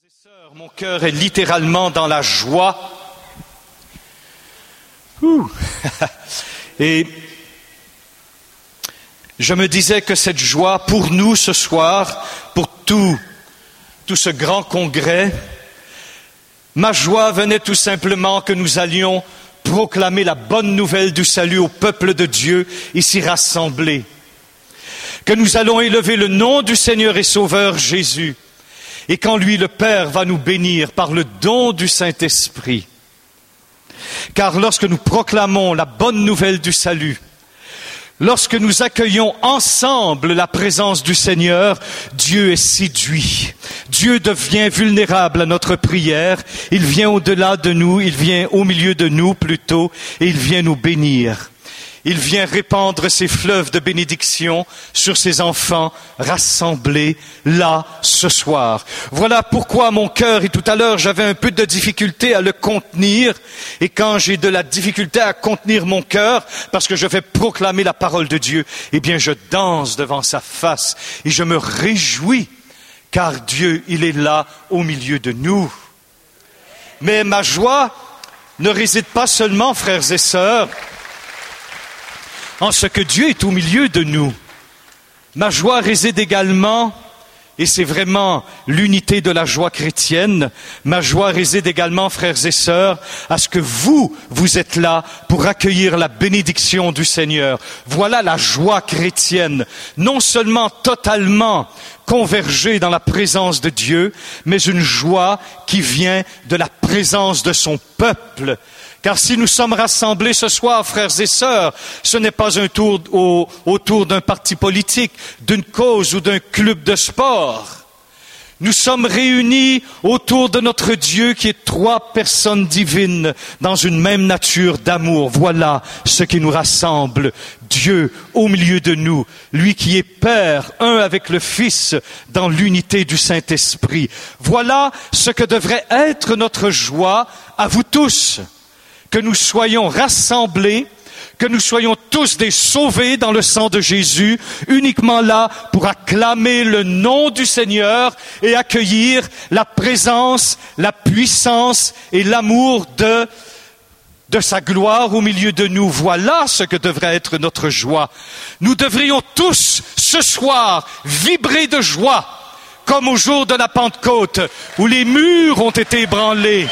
et sœurs, mon cœur est littéralement dans la joie. Et je me disais que cette joie, pour nous ce soir, pour tout ce grand congrès, ma joie venait tout simplement que nous allions proclamer la bonne nouvelle du salut au peuple de Dieu ici rassemblé. Que nous allons élever le nom du Seigneur et Sauveur Jésus. Et qu'en lui le Père va nous bénir par le don du Saint-Esprit. Car lorsque nous proclamons la bonne nouvelle du salut, lorsque nous accueillons ensemble la présence du Seigneur, Dieu est séduit. Dieu devient vulnérable à notre prière. Il vient au-delà de nous, il vient au milieu de nous plutôt, et il vient nous bénir. Il vient répandre ses fleuves de bénédiction sur ses enfants rassemblés là ce soir. Voilà pourquoi mon cœur, et tout à l'heure j'avais un peu de difficulté à le contenir, et quand j'ai de la difficulté à contenir mon cœur, parce que je vais proclamer la parole de Dieu, eh bien je danse devant sa face et je me réjouis, car Dieu, il est là au milieu de nous. Mais ma joie ne réside pas seulement, frères et sœurs, en ce que Dieu est au milieu de nous. Ma joie réside également, et c'est vraiment l'unité de la joie chrétienne, ma joie réside également, frères et sœurs, à ce que vous êtes là pour accueillir la bénédiction du Seigneur. Voilà la joie chrétienne, non seulement totalement convergée dans la présence de Dieu, mais une joie qui vient de la présence de son peuple. Car si nous sommes rassemblés ce soir, frères et sœurs, ce n'est pas un tour autour d'un parti politique, d'une cause ou d'un club de sport. Nous sommes réunis autour de notre Dieu qui est trois personnes divines dans une même nature d'amour. Voilà ce qui nous rassemble. Dieu au milieu de nous, lui qui est Père, un avec le Fils, dans l'unité du Saint-Esprit. Voilà ce que devrait être notre joie à vous tous. Que nous soyons rassemblés, que nous soyons tous des sauvés dans le sang de Jésus, uniquement là pour acclamer le nom du Seigneur et accueillir la présence, la puissance et l'amour de sa gloire au milieu de nous. Voilà ce que devrait être notre joie. Nous devrions tous, ce soir, vibrer de joie, comme au jour de la Pentecôte, où les murs ont été ébranlés.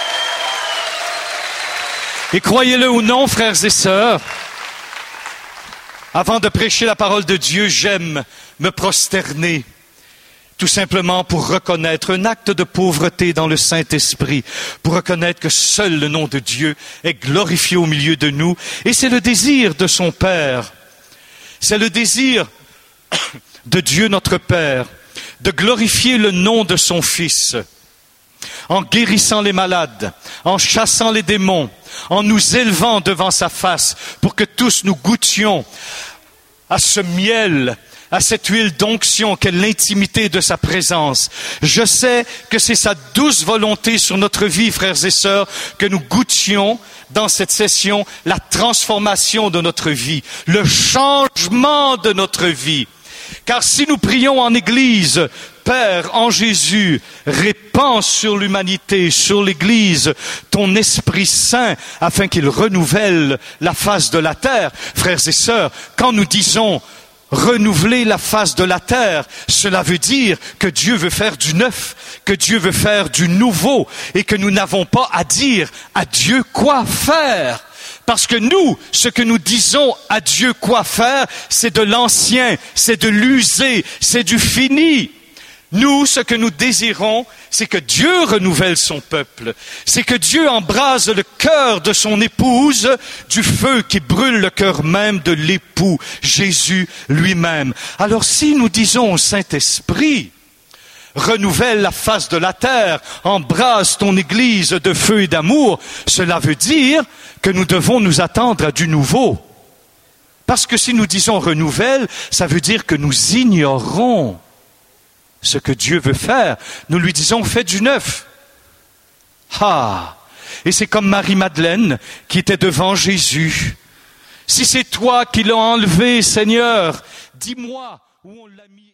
Et croyez-le ou non, frères et sœurs, avant de prêcher la parole de Dieu, j'aime me prosterner, tout simplement pour reconnaître un acte de pauvreté dans le Saint-Esprit, pour reconnaître que seul le nom de Dieu est glorifié au milieu de nous. Et c'est le désir de son Père, c'est le désir de Dieu notre Père, de glorifier le nom de son Fils, en guérissant les malades, en chassant les démons, en nous élevant devant sa face, pour que tous nous goûtions à ce miel, à cette huile d'onction qu'est l'intimité de sa présence. Je sais que c'est sa douce volonté sur notre vie, frères et sœurs, que nous goûtions dans cette session la transformation de notre vie, le changement de notre vie. Car si nous prions en Église, Père, en Jésus, répands sur l'humanité, sur l'Église, ton Esprit Saint, afin qu'il renouvelle la face de la terre. Frères et sœurs, quand nous disons renouveler la face de la terre, cela veut dire que Dieu veut faire du neuf, que Dieu veut faire du nouveau, et que nous n'avons pas à dire à Dieu quoi faire. Parce que nous, ce que nous disons à Dieu quoi faire, c'est de l'ancien, c'est de l'usé, c'est du fini. Nous, ce que nous désirons, c'est que Dieu renouvelle son peuple. C'est que Dieu embrase le cœur de son épouse du feu qui brûle le cœur même de l'époux, Jésus lui-même. Alors si nous disons au Saint-Esprit, renouvelle la face de la terre, embrase ton Église de feu et d'amour, cela veut dire que nous devons nous attendre à du nouveau. Parce que si nous disons renouvelle, ça veut dire que nous ignorons ce que Dieu veut faire. Nous lui disons fais du neuf. Et c'est comme Marie-Madeleine qui était devant Jésus. Si c'est toi qui l'as enlevé, Seigneur, dis-moi où on l'a mis.